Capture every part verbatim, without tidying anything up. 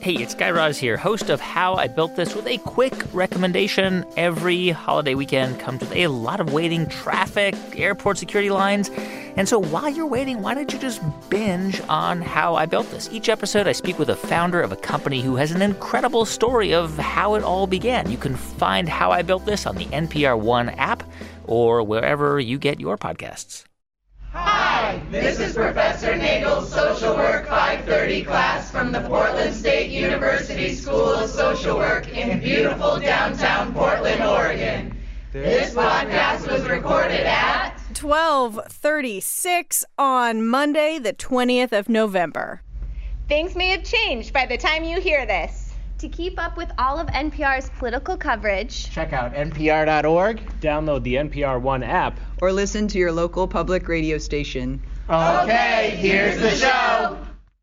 Hey, it's Guy Raz here, host of How I Built This, with a quick recommendation. Every holiday weekend comes with a lot of waiting, traffic, airport security lines. And so while you're waiting, why don't you just binge on How I Built This? Each episode, I speak with a founder of a company who has an incredible story of how it all began. You can find How I Built This on the N P R One app or wherever you get your podcasts. Hi, this is Professor Nagel's Social Work five thirty class from the Portland State University School of Social Work in beautiful downtown Portland, Oregon. This podcast was recorded at twelve thirty-six on Monday, the twentieth of November. Things may have changed by the time you hear this. To keep up with all of N P R's political coverage, check out N P R dot org, download the N P R One app, or listen to your local public radio station. Okay, here's the show.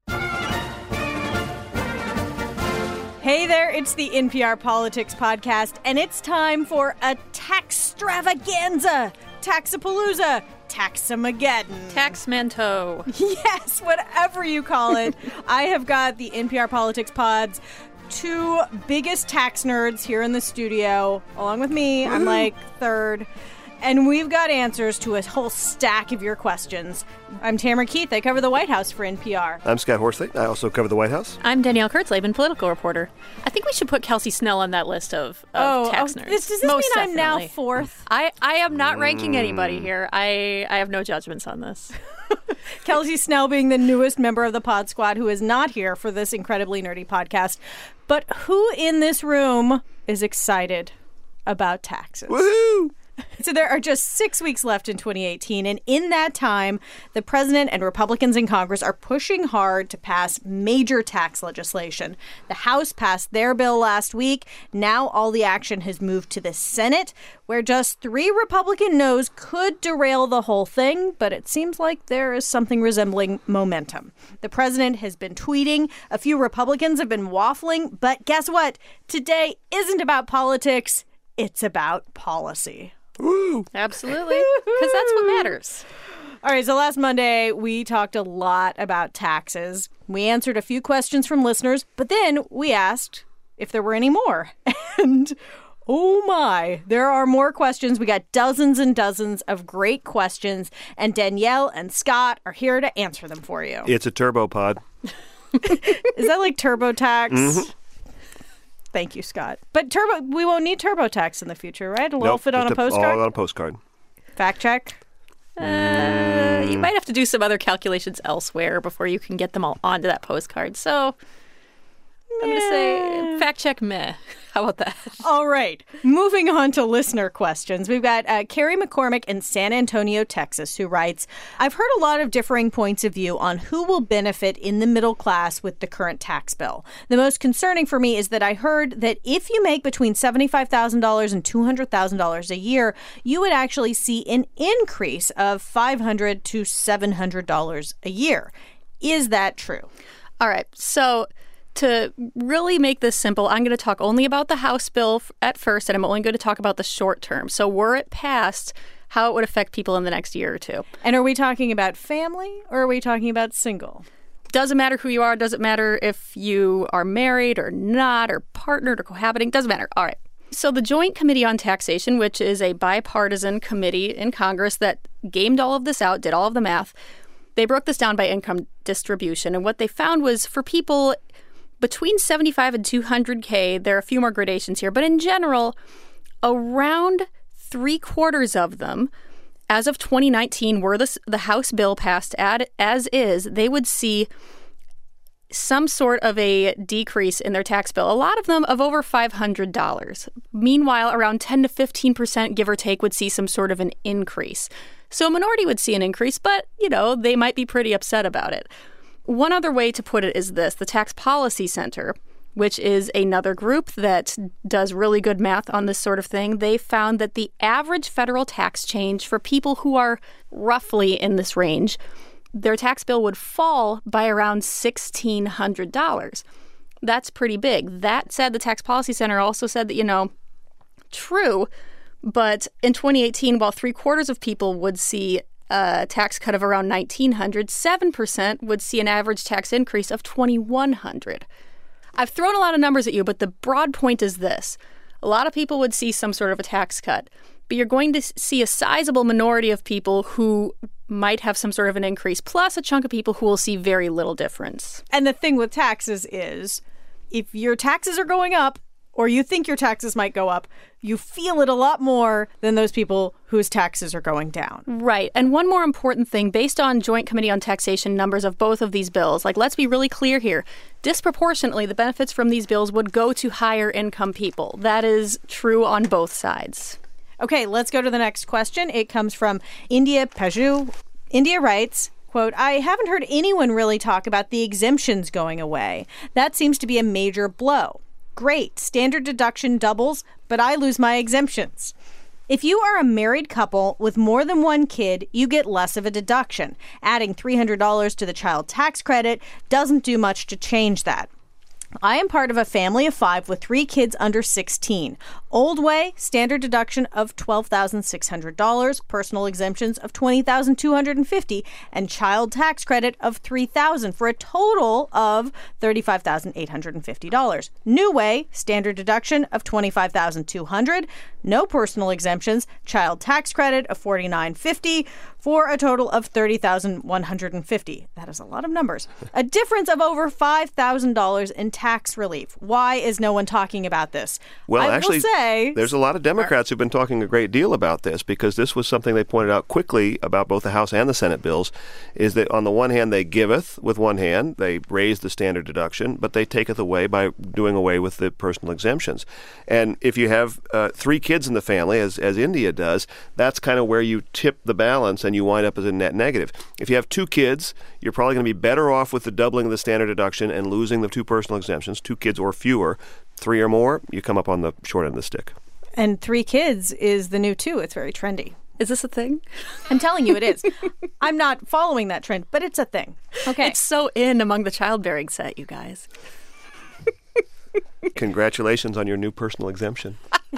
Hey there, it's the N P R Politics Podcast, and it's time for a tax-stravaganza, Taxapalooza, Taxamageddon. Taxmento. Yes, whatever you call it. I have got the N P R Politics Pod's two biggest tax nerds here in the studio. Along with me, I'm like third. And we've got answers to a whole stack of your questions. I'm Tamara Keith. I cover the White House for N P R. I'm Scott Horsley. I also cover the White House. I'm Danielle Kurtzleben, political reporter. I think we should put Kelsey Snell on that list of, of oh, tax oh, nerds. This, does this Most mean definitely. I'm now fourth? I, I am not ranking anybody here. I, I have no judgments on this. Kelsey Snell being the newest member of the Pod Squad who is not here for this incredibly nerdy podcast. But who in this room is excited about taxes? Woohoo! So there are just six weeks left in twenty eighteen, and in that time, the president and Republicans in Congress are pushing hard to pass major tax legislation. The House passed their bill last week. Now all the action has moved to the Senate, where just three Republican no's could derail the whole thing, but it seems like there is something resembling momentum. The president has been tweeting. A few Republicans have been waffling, but guess what? Today isn't about politics. It's about policy. Woo! Absolutely, because that's what matters. All right, so last Monday, we talked a lot about taxes. We answered a few questions from listeners, but then we asked if there were any more. And oh my, there are more questions. We got dozens and dozens of great questions, and Danielle and Scott are here to answer them for you. It's a turbo pod. Is that like TurboTax? Mm-hmm. Thank you, Scott. But turbo, we won't need TurboTax in the future, right? It'll all Nope, fit on a just postcard? All on a postcard. Fact check. Uh, you might have to do some other calculations elsewhere before you can get them all onto that postcard. So I'm going to say fact check meh. How about that? All right. Moving on to listener questions. We've got uh, Carrie McCormick in San Antonio, Texas, who writes, I've heard a lot of differing points of view on who will benefit in the middle class with the current tax bill. The most concerning for me is that I heard that if you make between seventy-five thousand dollars and two hundred thousand dollars a year, you would actually see an increase of five hundred dollars to seven hundred dollars a year. Is that true? All right. So to really make this simple, I'm going to talk only about the House bill at first, and I'm only going to talk about the short term. So were it passed, how it would affect people in the next year or two. And are we talking about family or are we talking about single? Doesn't matter who you are. Doesn't matter if you are married or not, or partnered or cohabiting. Doesn't matter. All right. So the Joint Committee on Taxation, which is a bipartisan committee in Congress that gamed all of this out, did all of the math, they broke this down by income distribution. And what they found was for people between seventy-five and two hundred K, there are a few more gradations here, but in general, around three quarters of them, as of twenty nineteen, were the, the House bill passed ad, as is, they would see some sort of a decrease in their tax bill, a lot of them of over five hundred dollars. Meanwhile, around ten to fifteen percent, give or take, would see some sort of an increase. So a minority would see an increase, but, you know, they might be pretty upset about it. One other way to put it is this. The Tax Policy Center, which is another group that does really good math on this sort of thing, they found that the average federal tax change for people who are roughly in this range, their tax bill would fall by around sixteen hundred dollars. That's pretty big. That said, the Tax Policy Center also said that, you know, true, but in twenty eighteen, while three quarters of people would see a tax cut of around nineteen hundred dollars, seven percent would see an average tax increase of twenty-one hundred dollars. I've thrown a lot of numbers at you, but the broad point is this. A lot of people would see some sort of a tax cut, but you're going to see a sizable minority of people who might have some sort of an increase, plus a chunk of people who will see very little difference. And the thing with taxes is, if your taxes are going up, or you think your taxes might go up, you feel it a lot more than those people whose taxes are going down. Right. And one more important thing, based on Joint Committee on Taxation numbers of both of these bills, like, let's be really clear here. Disproportionately, the benefits from these bills would go to higher income people. That is true on both sides. Okay, let's go to the next question. It comes from India Paju. India writes, quote, I haven't heard anyone really talk about the exemptions going away. That seems to be a major blow. Great, standard deduction doubles, but I lose my exemptions. If you are a married couple with more than one kid, you get less of a deduction. Adding three hundred dollars to the child tax credit doesn't do much to change that. I am part of a family of five with three kids under sixteen. Old way, standard deduction of twelve thousand six hundred dollars, personal exemptions of twenty thousand two hundred fifty dollars, and child tax credit of three thousand dollars for a total of thirty-five thousand eight hundred fifty dollars. New way, standard deduction of twenty-five thousand two hundred dollars, no personal exemptions, child tax credit of forty-nine fifty for a total of thirty thousand one hundred fifty. That is a lot of numbers. A difference of over five thousand dollars in tax relief. Why is no one talking about this? Well, I actually, will say, there's a lot of Democrats who've been talking a great deal about this, because this was something they pointed out quickly about both the House and the Senate bills, is that on the one hand, they giveth with one hand, they raise the standard deduction, but they taketh away by doing away with the personal exemptions. And if you have uh, three kids in the family, as, as India does, that's kind of where you tip the balance and you wind up as a net negative. If you have two kids, you're probably going to be better off with the doubling of the standard deduction and losing the two personal exemptions, two kids or fewer. Three or more, you come up on the short end of the stick. And three kids is the new two. It's very trendy. Is this a thing? I'm telling you it is. I'm not following that trend, but it's a thing. Okay. It's so in among the childbearing set, you guys. Congratulations on your new personal exemption.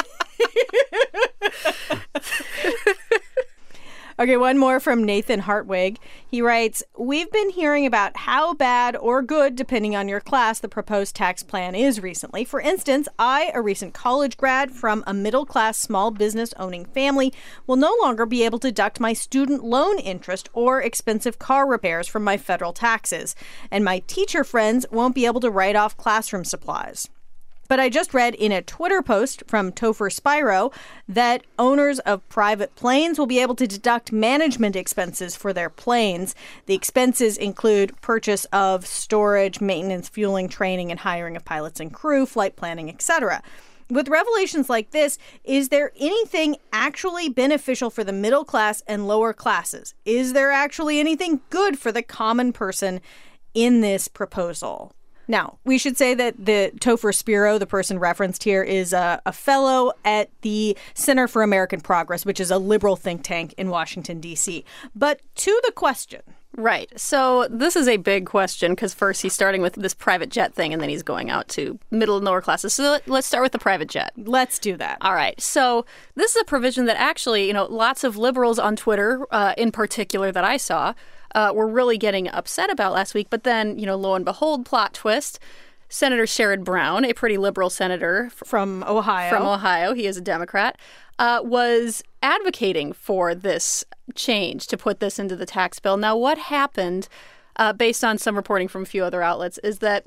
Okay, one more from Nathan Hartwig. He writes, we've been hearing about how bad or good, depending on your class, the proposed tax plan is recently. For instance, I, a recent college grad from a middle-class small business-owning family, will no longer be able to deduct my student loan interest or expensive car repairs from my federal taxes. And my teacher friends won't be able to write off classroom supplies. But I just read in a Twitter post from Topher Spiro that owners of private planes will be able to deduct management expenses for their planes. The expenses include purchase of storage, maintenance, fueling, training, and hiring of pilots and crew, flight planning, et cetera. With revelations like this, is there anything actually beneficial for the middle class and lower classes? Is there actually anything good for the common person in this proposal? Now, we should say that the Topher Spiro, the person referenced here, is a, a fellow at the Center for American Progress, which is a liberal think tank in Washington, D C. But to the question. Right. So this is a big question because first he's starting with this private jet thing and then he's going out to middle and lower classes. So let's start with the private jet. Let's do that. All right. So this is a provision that actually, you know, lots of liberals on Twitter uh, in particular that I saw Uh, were really getting upset about last week. But then, you know, lo and behold, plot twist, Senator Sherrod Brown, a pretty liberal senator f- from Ohio, from Ohio, he is a Democrat, uh, was advocating for this change to put this into the tax bill. Now, what happened, uh, based on some reporting from a few other outlets, is that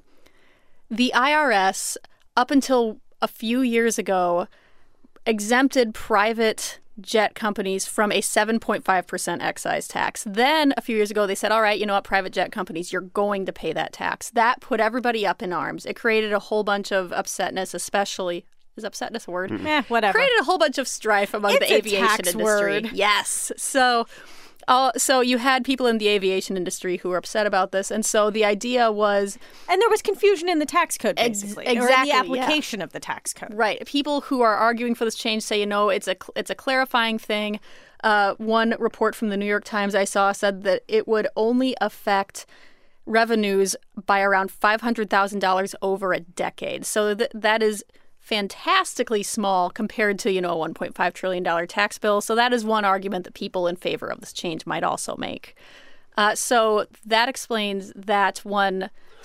the I R S, up until a few years ago, exempted private jet companies from a seven point five percent excise tax. Then a few years ago, they said, all right, you know what, private jet companies, you're going to pay that tax. That put everybody up in arms. It created a whole bunch of upsetness, especially, is upsetness a word? Mm-hmm. Eh, whatever. Created a whole bunch of strife among it's the aviation a tax industry. Word. Yes. So, uh, so you had people in the aviation industry who were upset about this. And so the idea was... And there was confusion in the tax code, basically. Ex- exactly, or in the application yeah. of the tax code. Right. People who are arguing for this change say, you know, it's a, it's a clarifying thing. Uh, one report from the New York Times I saw said that it would only affect revenues by around five hundred thousand dollars over a decade. So th- that is fantastically small compared to, you know, a one point five trillion dollars tax bill. So that is one argument that people in favor of this change might also make. Uh, so that explains that one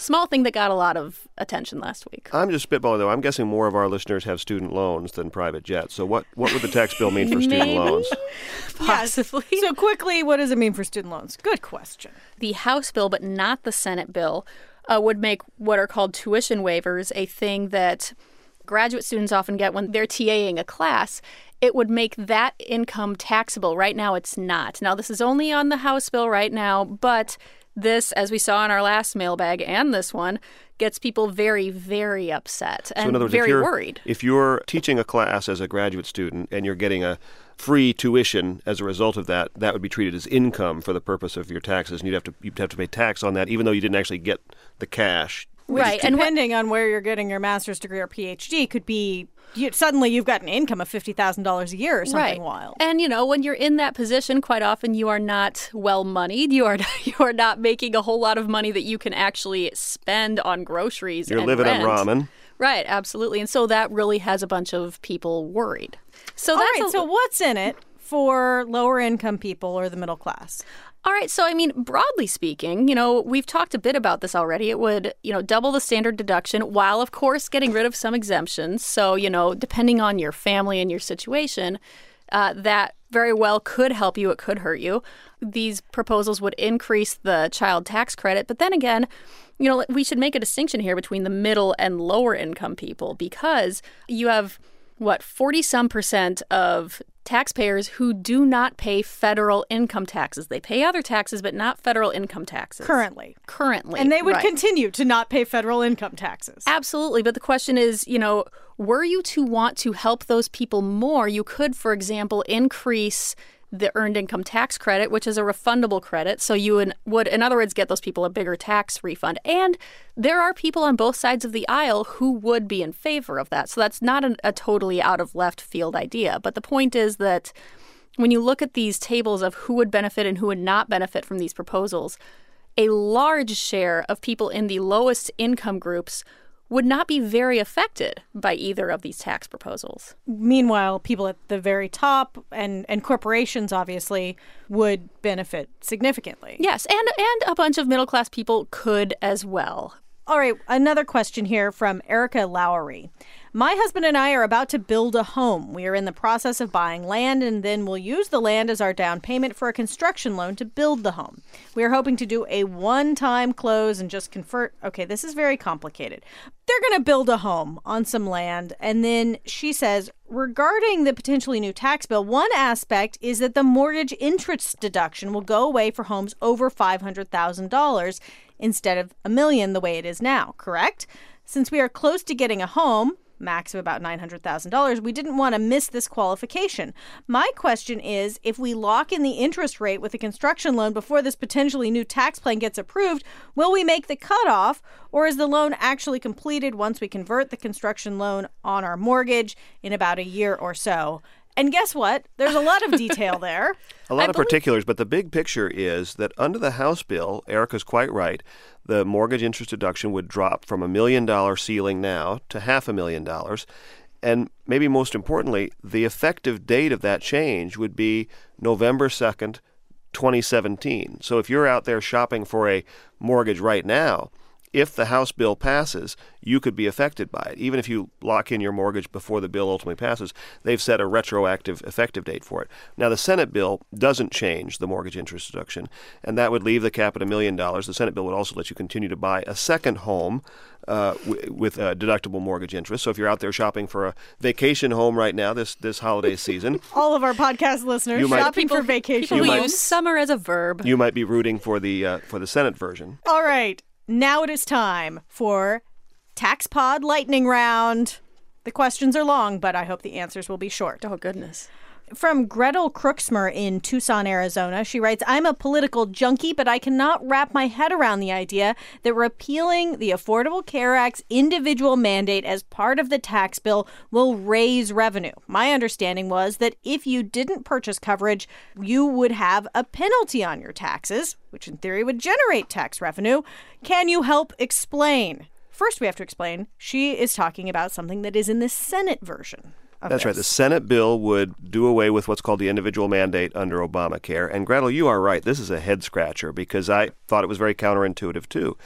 small thing that got a lot of attention last week. I'm just spitballing, though. I'm guessing more of our listeners have student loans than private jets. So what, what would the tax bill mean for student Maybe. loans? Possibly. Yes. So quickly, what does it mean for student loans? Good question. The House bill, but not the Senate bill, uh, would make what are called tuition waivers a thing that graduate students often get when they're TAing a class. It would make that income taxable. Right now, it's not. Now, this is only on the House bill right now, but this, as we saw in our last mailbag and this one, gets people very, very upset and so in other words, very if you're, worried. If you're teaching a class as a graduate student and you're getting a free tuition as a result of that, that would be treated as income for the purpose of your taxes, and you'd have to you'd have to pay tax on that, even though you didn't actually get the cash. Right, and depending on where you're getting your master's degree or P H D, could be you, suddenly you've got an income of fifty thousand dollars a year or something right. wild. And you know, when you're in that position, quite often you are not well moneyed. You are you are not making a whole lot of money that you can actually spend on groceries. You're and living rent. on ramen. Right, absolutely, and so that really has a bunch of people worried. So All that's right. a, So what's in it for lower income people or the middle class? All right, so I mean, broadly speaking, you know, we've talked a bit about this already. It would, you know, double the standard deduction while, of course, getting rid of some exemptions. So, you know, depending on your family and your situation, uh, that very well could help you. It could hurt you. These proposals would increase the child tax credit. But then again, you know, we should make a distinction here between the middle and lower income people, because you have, what, forty some percent of taxpayers who do not pay federal income taxes. They pay other taxes, but not federal income taxes. Currently. Currently. And they would right. continue to not pay federal income taxes. Absolutely. But the question is, you know, were you to want to help those people more, you could, for example, increase the earned income tax credit, which is a refundable credit. So you would, would, in other words, get those people a bigger tax refund. And there are people on both sides of the aisle who would be in favor of that. So that's not a, a totally out of left field idea. But the point is that when you look at these tables of who would benefit and who would not benefit from these proposals, a large share of people in the lowest income groups would not be very affected by either of these tax proposals. Meanwhile, people at the very top and, and corporations, obviously, would benefit significantly. Yes, and, and a bunch of middle-class people could as well. All right, another question here from Erica Lowery. My husband and I are about to build a home. We are in the process of buying land, and then we'll use the land as our down payment for a construction loan to build the home. We are hoping to do a one-time close and just convert. Okay, this is very complicated. They're going to build a home on some land, and then she says, regarding the potentially new tax bill, one aspect is that the mortgage interest deduction will go away for homes over five hundred thousand dollars instead of a million the way it is now, correct? Since we are close to getting a home, max of about nine hundred thousand dollars, we didn't want to miss this qualification. My question is, if we lock in the interest rate with a construction loan before this potentially new tax plan gets approved, will we make the cutoff, or is the loan actually completed once we convert the construction loan on our mortgage in about a year or so? And guess what? There's a lot of detail there. A lot I of believe- particulars, but the big picture is that under the House bill, Erica's quite right, the mortgage interest deduction would drop from a million dollar ceiling now to half a million dollars. And maybe most importantly, the effective date of that change would be November second, twenty seventeen. So if you're out there shopping for a mortgage right now, if the House bill passes, you could be affected by it. Even if you lock in your mortgage before the bill ultimately passes, they've set a retroactive effective date for it. Now, the Senate bill doesn't change the mortgage interest deduction, and that would leave the cap at a million dollars. The Senate bill would also let you continue to buy a second home uh, w- with a deductible mortgage interest. So if you're out there shopping for a vacation home right now this, this holiday season, All of our podcast listeners You might- shopping for vacation. People You who might- use summer as a verb. you might be rooting for the uh, for the Senate version. All right. Now it is time for Tax Pod Lightning Round. The questions are long, but I hope the answers will be short. Oh, goodness. From Gretel Crooksmer in Tucson, Arizona, she writes, I'm a political junkie, but I cannot wrap my head around the idea that repealing the Affordable Care Act's individual mandate as part of the tax bill will raise revenue. My understanding was that if you didn't purchase coverage, you would have a penalty on your taxes, which in theory would generate tax revenue. Can you help explain? First, we have to explain she is talking about something that is in the Senate version. That's right. The Senate bill would do away with what's called the individual mandate under Obamacare. And Gretel, you are right. This is a head scratcher because I thought it was very counterintuitive too.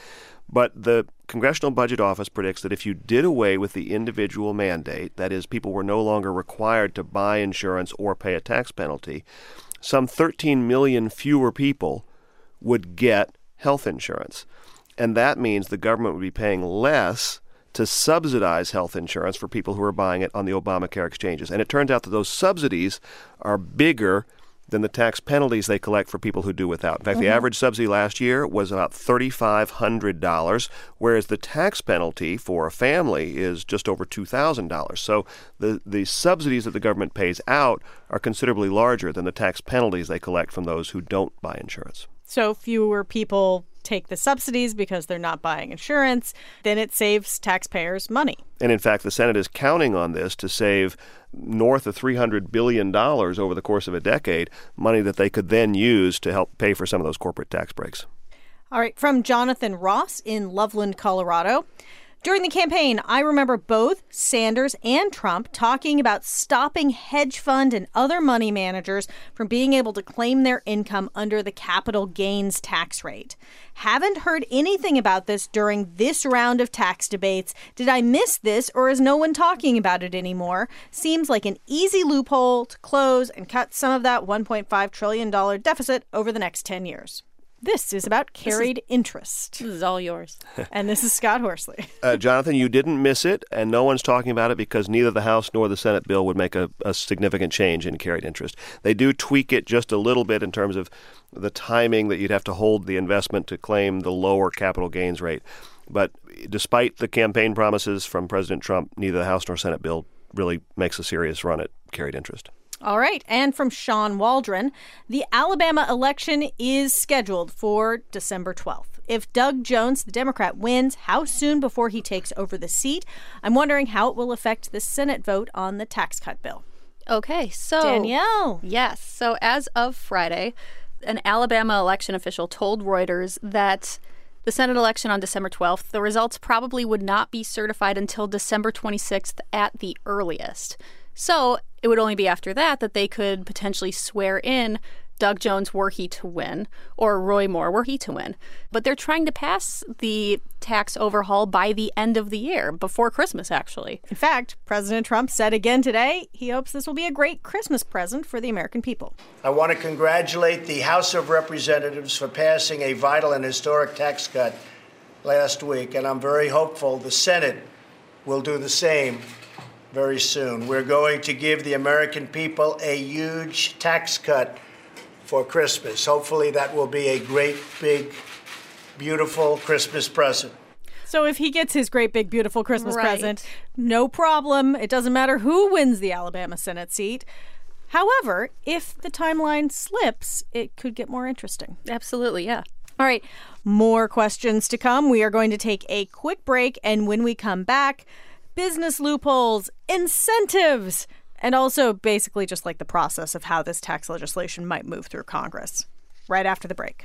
But the Congressional Budget Office predicts that if you did away with the individual mandate, that is, people were no longer required to buy insurance or pay a tax penalty, some thirteen million fewer people would get health insurance. And that means the government would be paying less to subsidize health insurance for people who are buying it on the Obamacare exchanges. And it turns out that those subsidies are bigger than the tax penalties they collect for people who do without. In fact, mm-hmm. the average subsidy last year was about three thousand five hundred dollars, whereas the tax penalty for a family is just over two thousand dollars. So the, the subsidies that the government pays out are considerably larger than the tax penalties they collect from those who don't buy insurance. So fewer people take the subsidies because they're not buying insurance, then it saves taxpayers money. And in fact, the Senate is counting on this to save north of three hundred billion dollars over the course of a decade, money that they could then use to help pay for some of those corporate tax breaks. All right, from Jonathan Ross in Loveland, Colorado. During the campaign, I remember both Sanders and Trump talking about stopping hedge fund and other money managers from being able to claim their income under the capital gains tax rate. Haven't heard anything about this during this round of tax debates. Did I miss this, or is no one talking about it anymore? Seems like an easy loophole to close and cut some of that one point five trillion dollars deficit over the next ten years. This is about carried this is, interest. This is all yours. And this is Scott Horsley. uh, Jonathan, you didn't miss it, and no one's talking about it because neither the House nor the Senate bill would make a, a significant change in carried interest. They do tweak it just a little bit in terms of the timing that you'd have to hold the investment to claim the lower capital gains rate. But despite the campaign promises from President Trump, neither the House nor Senate bill really makes a serious run at carried interest. All right. And from Sean Waldron, the Alabama election is scheduled for December twelfth. If Doug Jones, the Democrat, wins, how soon before he takes over the seat? I'm wondering how it will affect the Senate vote on the tax cut bill. Okay, so Danielle. Yes. So as of Friday, an Alabama election official told Reuters that the Senate election on December twelfth, the results probably would not be certified until December twenty-sixth at the earliest. So it would only be after that that they could potentially swear in Doug Jones were he to win, or Roy Moore were he to win. But they're trying to pass the tax overhaul by the end of the year, before Christmas, actually. In fact, President Trump said again today he hopes this will be a great Christmas present for the American people. I want to congratulate the House of Representatives for passing a vital and historic tax cut last week, and I'm very hopeful the Senate will do the same very soon. We're going to give the American people a huge tax cut for Christmas. Hopefully that will be a great, big, beautiful Christmas present. So if he gets his great, big, beautiful Christmas right. present, no problem. It doesn't matter who wins the Alabama Senate seat. However, if the timeline slips, it could get more interesting. Absolutely, yeah. All right, more questions to come. We are going to take a quick break, and when we come back, business loopholes, incentives, and also basically just like the process of how this tax legislation might move through Congress. Right after the break.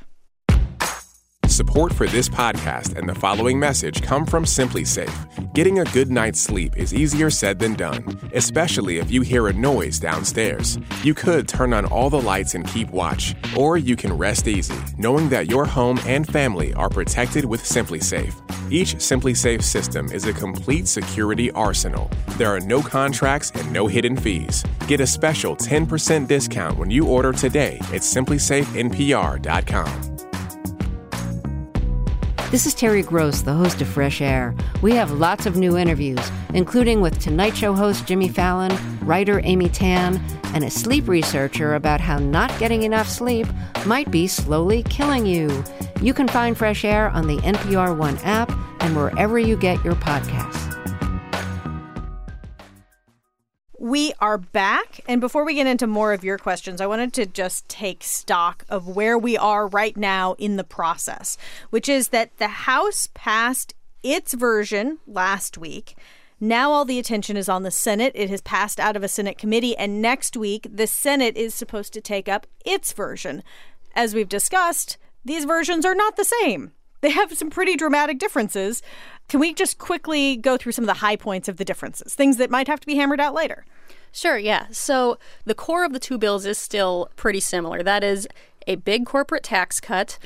Support for this podcast and the following message come from SimpliSafe. Getting a good night's sleep is easier said than done, especially if you hear a noise downstairs. You could turn on all the lights and keep watch, or you can rest easy, knowing that your home and family are protected with SimpliSafe. Each SimpliSafe system is a complete security arsenal. There are no contracts and no hidden fees. Get a special ten percent discount when you order today at simply safe N P R dot com. This is Terry Gross, the host of Fresh Air. We have lots of new interviews, including with Tonight Show host Jimmy Fallon, writer Amy Tan, and a sleep researcher about how not getting enough sleep might be slowly killing you. You can find Fresh Air on the N P R One app and wherever you get your podcasts. We are back, and before we get into more of your questions, I wanted to just take stock of where we are right now in the process, which is that the House passed its version last week. Now all the attention is on the Senate. It has passed out of a Senate committee, and next week the Senate is supposed to take up its version. As we've discussed, these versions are not the same. They have some pretty dramatic differences. Can we just quickly go through some of the high points of the differences, things that might have to be hammered out later? Sure, yeah. So the core of the two bills is still pretty similar. That is a big corporate tax cut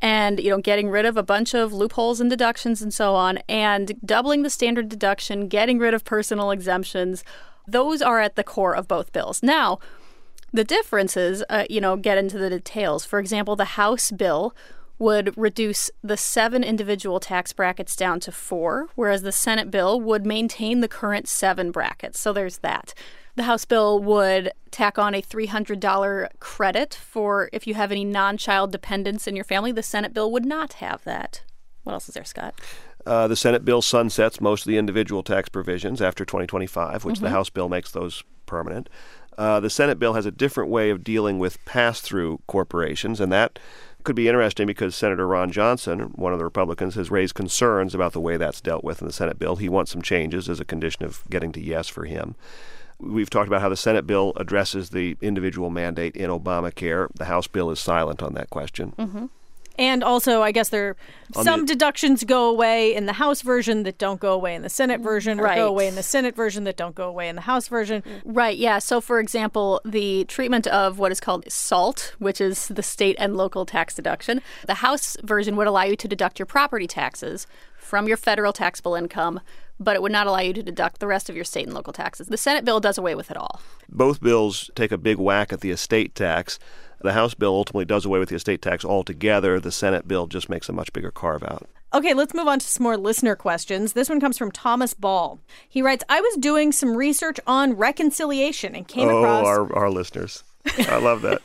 and, you know, getting rid of a bunch of loopholes and deductions and so on, and doubling the standard deduction, getting rid of personal exemptions. Those are at the core of both bills. Now, the differences, uh, you know, get into the details. For example, the House bill would reduce the seven individual tax brackets down to four, whereas the Senate bill would maintain the current seven brackets. So there's that. The House bill would tack on a three hundred dollars credit for if you have any non-child dependents in your family. The Senate bill would not have that. What else is there, Scott? Uh, the Senate bill sunsets most of the individual tax provisions after twenty twenty-five, which Mm-hmm. the House bill makes those permanent. Uh, the Senate bill has a different way of dealing with pass-through corporations, and that could be interesting because Senator Ron Johnson, one of the Republicans, has raised concerns about the way that's dealt with in the Senate bill. He wants some changes as a condition of getting to yes for him. We've talked about how the Senate bill addresses the individual mandate in Obamacare. The House bill is silent on that question. Mm-hmm. And also, I guess there On some the- deductions go away in the House version that don't go away in the Senate version, or Right. go away in the Senate version that don't go away in the House version. Right, yeah. So, for example, the treatment of what is called SALT, which is the state and local tax deduction, the House version would allow you to deduct your property taxes from your federal taxable income, but it would not allow you to deduct the rest of your state and local taxes. The Senate bill does away with it all. Both bills take a big whack at the estate tax. The House bill ultimately does away with the estate tax altogether. The Senate bill just makes a much bigger carve-out. Okay, let's move on to some more listener questions. This one comes from Thomas Ball. He writes, I was doing some research on reconciliation and came oh, across... our, our listeners. I love that.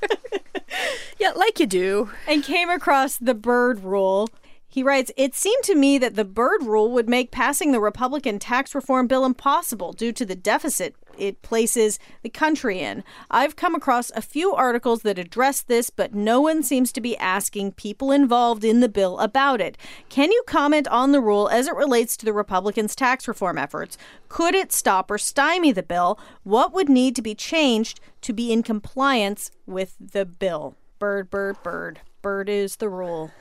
Yeah, like you do. And came across the Byrd Rule. He writes, it seemed to me that the Byrd Rule would make passing the Republican tax reform bill impossible due to the deficit it places the country in. I've come across a few articles that address this, but no one seems to be asking people involved in the bill about it. Can you comment on the rule as it relates to the Republicans' tax reform efforts? Could it stop or stymie the bill? What would need to be changed to be in compliance with the bill? Bird, bird, bird. Bird is the rule.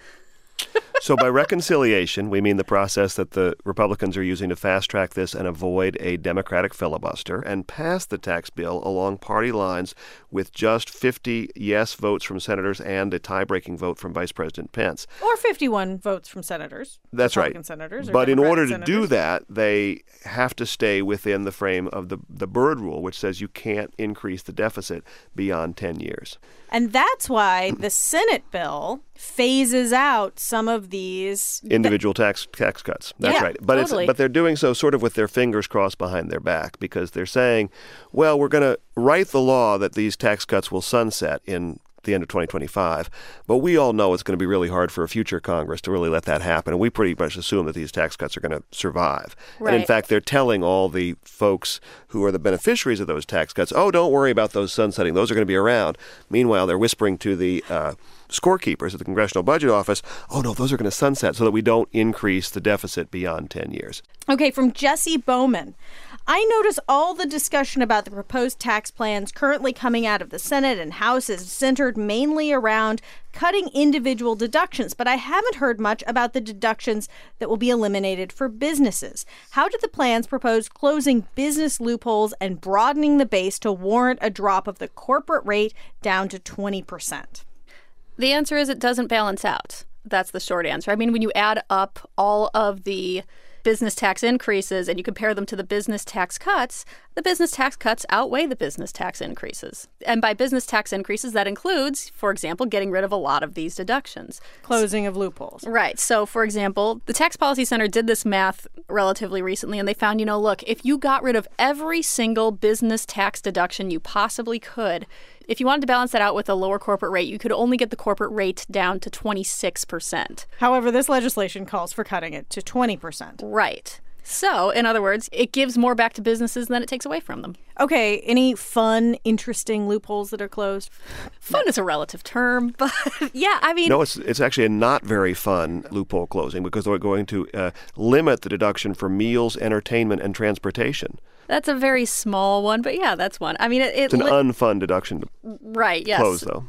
So by reconciliation, we mean the process that the Republicans are using to fast-track this and avoid a Democratic filibuster and pass the tax bill along party lines with just fifty yes votes from senators and a tie-breaking vote from Vice President Pence. Or fifty-one votes from senators. That's right. Republican senators or But in Democratic order to senators. do that, they have to stay within the frame of the, the Byrd Rule, which says you can't increase the deficit beyond ten years. And that's why the Senate bill phases out some of these Individual tax tax cuts. That's Yeah, right. But totally. it's but they're doing so sort of with their fingers crossed behind their back because they're saying, well, we're going to write the law that these tax cuts will sunset in the end of twenty twenty-five, but we all know it's going to be really hard for a future Congress to really let that happen, and we pretty much assume that these tax cuts are going to survive. Right. And in fact, they're telling all the folks who are the beneficiaries of those tax cuts, oh, don't worry about those sunsetting. Those are going to be around. Meanwhile, they're whispering to the uh, scorekeepers at the Congressional Budget Office, oh, no, those are going to sunset so that we don't increase the deficit beyond ten years. Okay, from Jesse Bowman. I notice all the discussion about the proposed tax plans currently coming out of the Senate and House is centered mainly around cutting individual deductions, but I haven't heard much about the deductions that will be eliminated for businesses. How do the plans propose closing business loopholes and broadening the base to warrant a drop of the corporate rate down to twenty percent? The answer is it doesn't balance out. That's the short answer. I mean, when you add up all of the business tax increases and you compare them to the business tax cuts, the business tax cuts outweigh the business tax increases. And by business tax increases, that includes, for example, getting rid of a lot of these deductions. Closing of loopholes. Right. So, for example, the Tax Policy Center did this math relatively recently, and they found, you know, look, if you got rid of every single business tax deduction you possibly could, if you wanted to balance that out with a lower corporate rate, you could only get the corporate rate down to twenty-six percent. However, this legislation calls for cutting it to twenty percent. Right. So, in other words, it gives more back to businesses than it takes away from them. Okay, any fun, interesting loopholes that are closed? Fun is a relative term, but yeah, I mean... No, it's it's actually a not very fun loophole closing because they're going to uh, limit the deduction for meals, entertainment, and transportation. That's a very small one, but yeah, that's one. I mean, it... it It's an li- unfun deduction to right, yes. close, though.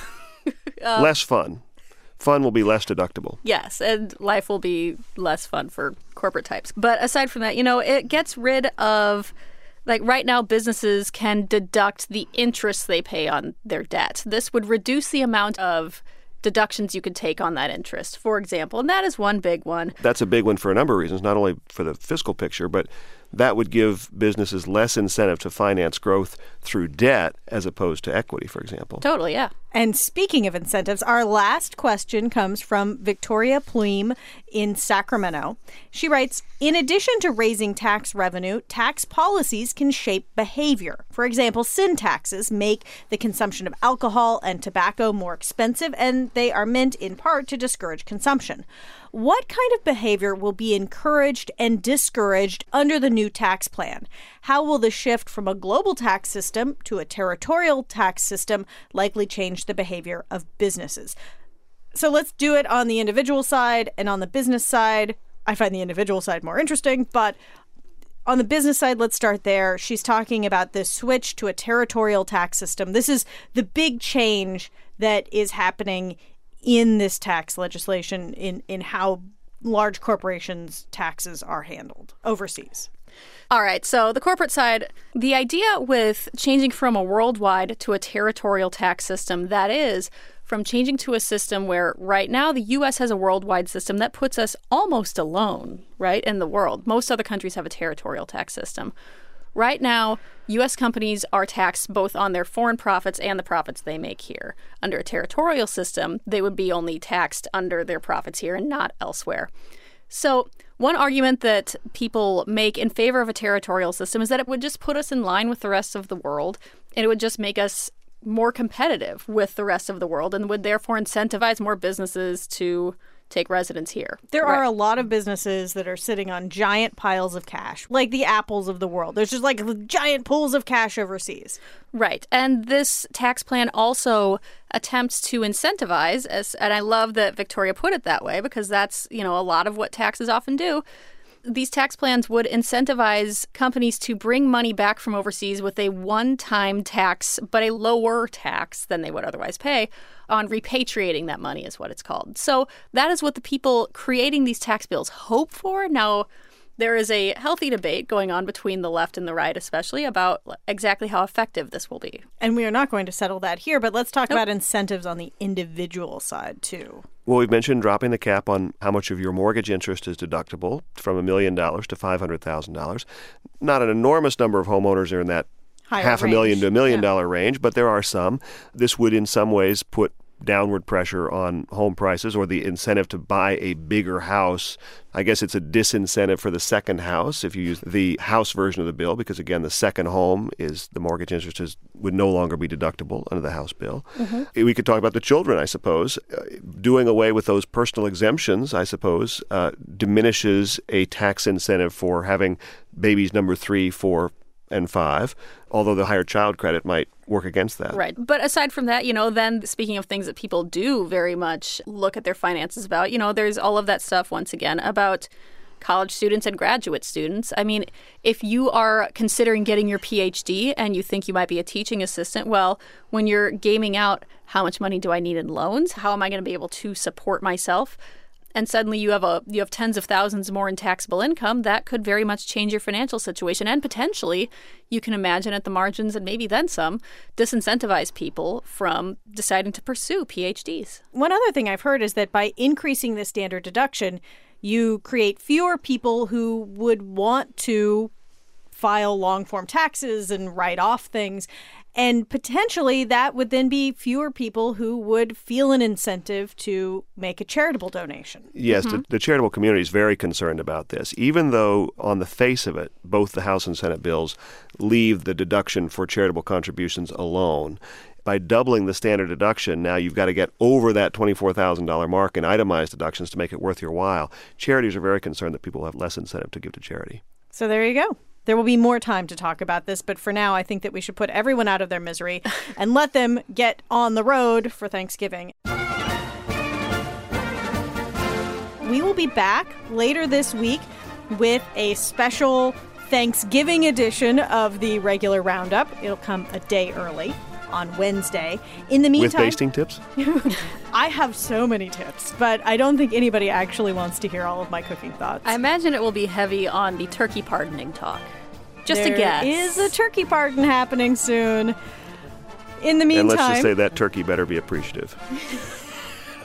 Um, Less fun. Fun will be less deductible. Yes, and life will be less fun for corporate types. But aside from that, you know, it gets rid of, like right now, businesses can deduct the interest they pay on their debt. This would reduce the amount of deductions you could take on that interest, for example. And that is one big one. That's a big one for a number of reasons, not only for the fiscal picture, but that would give businesses less incentive to finance growth through debt as opposed to equity, for example. Totally, yeah. And speaking of incentives, our last question comes from Victoria Plume in Sacramento. She writes, in addition to raising tax revenue, tax policies can shape behavior. For example, sin taxes make the consumption of alcohol and tobacco more expensive, and they are meant in part to discourage consumption. What kind of behavior will be encouraged and discouraged under the new tax plan? How will the shift from a global tax system to a territorial tax system likely change the behavior of businesses? So let's do it on the individual side and on the business side. I find the individual side more interesting, but on the business side, let's start there. She's talking about this switch to a territorial tax system. This is the big change that is happening in this tax legislation, in, in how large corporations' taxes are handled overseas. All right, so the corporate side, the idea with changing from a worldwide to a territorial tax system, that is, from changing to a system where right now the U S has a worldwide system that puts us almost alone, right, in the world. Most other countries have a territorial tax system. Right now, U S companies are taxed both on their foreign profits and the profits they make here. Under a territorial system, they would be only taxed under their profits here and not elsewhere. So one argument that people make in favor of a territorial system is that it would just put us in line with the rest of the world, and it would just make us more competitive with the rest of the world and would therefore incentivize more businesses to take residence here. There right. are a lot of businesses that are sitting on giant piles of cash, like the Apples of the world. There's just like giant pools of cash overseas. Right. And this tax plan also attempts to incentivize, as, and I love that Victoria put it that way, because that's, you know, a lot of what taxes often do. These tax plans would incentivize companies to bring money back from overseas with a one-time tax, but a lower tax than they would otherwise pay on repatriating that money is what it's called. So that is what the people creating these tax bills hope for. Now, there is a healthy debate going on between the left and the right, especially about exactly how effective this will be. And we are not going to settle that here, but let's talk nope. about incentives on the individual side, too. Well, we've mentioned dropping the cap on how much of your mortgage interest is deductible from a million dollars to five hundred thousand dollars. Not an enormous number of homeowners are in that Higher half a range. million to a million yeah. dollar range, but there are some. This would in some ways put downward pressure on home prices, or the incentive to buy a bigger house. I guess it's a disincentive for the second house if you use the House version of the bill, because again, the second home is the mortgage interest is, would no longer be deductible under the House bill. Mm-hmm. We could talk about the children, I suppose. Uh, doing away with those personal exemptions, I suppose, uh, diminishes a tax incentive for having babies number three, four, and five, although the higher child credit might work against that. Right. But aside from that, you know, then speaking of things that people do very much look at their finances about, you know, there's all of that stuff, once again, about college students and graduate students. I mean, if you are considering getting your P H D and you think you might be a teaching assistant, well, when you're gaming out how much money do I need in loans, how am I going to be able to support myself? And suddenly you have a you have tens of thousands more in taxable income, that could very much change your financial situation. And potentially, you can imagine at the margins, and maybe then some, disincentivize people from deciding to pursue P H Ds. One other thing I've heard is that by increasing the standard deduction, you create fewer people who would want to file long-form taxes and write off things. And potentially that would then be fewer people who would feel an incentive to make a charitable donation. Yes, Mm-hmm. the, the charitable community is very concerned about this, even though on the face of it, both the House and Senate bills leave the deduction for charitable contributions alone. By doubling the standard deduction, now you've got to get over that twenty-four thousand dollars mark in itemized deductions to make it worth your while. Charities are very concerned that people will have less incentive to give to charity. So there you go. There will be more time to talk about this, but for now, I think that we should put everyone out of their misery and let them get on the road for Thanksgiving. We will be back later this week with a special Thanksgiving edition of the regular Roundup. It'll come a day early on Wednesday. In the meantime, with basting tips? I have so many tips, but I don't think anybody actually wants to hear all of my cooking thoughts. I imagine it will be heavy on the turkey pardoning talk. Just there a guess. There is a turkey pardon happening soon. In the meantime... And let's just say that turkey better be appreciative.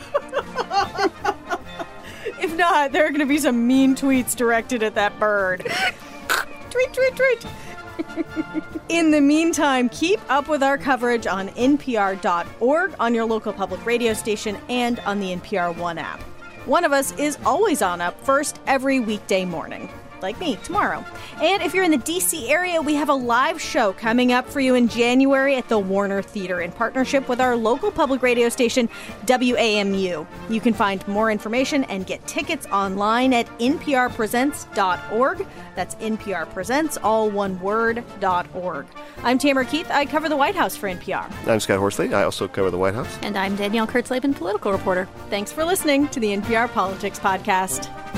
If not, there are going to be some mean tweets directed at that bird. Tweet, tweet, tweet. In the meantime, keep up with our coverage on N P R dot org, on your local public radio station, and on the N P R One app. One of us is always on Up First every weekday morning. Like me, tomorrow. And if you're in the D C area, we have a live show coming up for you in January at the Warner Theater in partnership with our local public radio station, W A M U. You can find more information and get tickets online at N P R presents dot org. That's N P R Presents, all one word, dot org. I'm Tamara Keith. I cover the White House for N P R. I'm Scott Horsley. I also cover the White House. And I'm Danielle Kurtzleben, political reporter. Thanks for listening to the N P R Politics Podcast.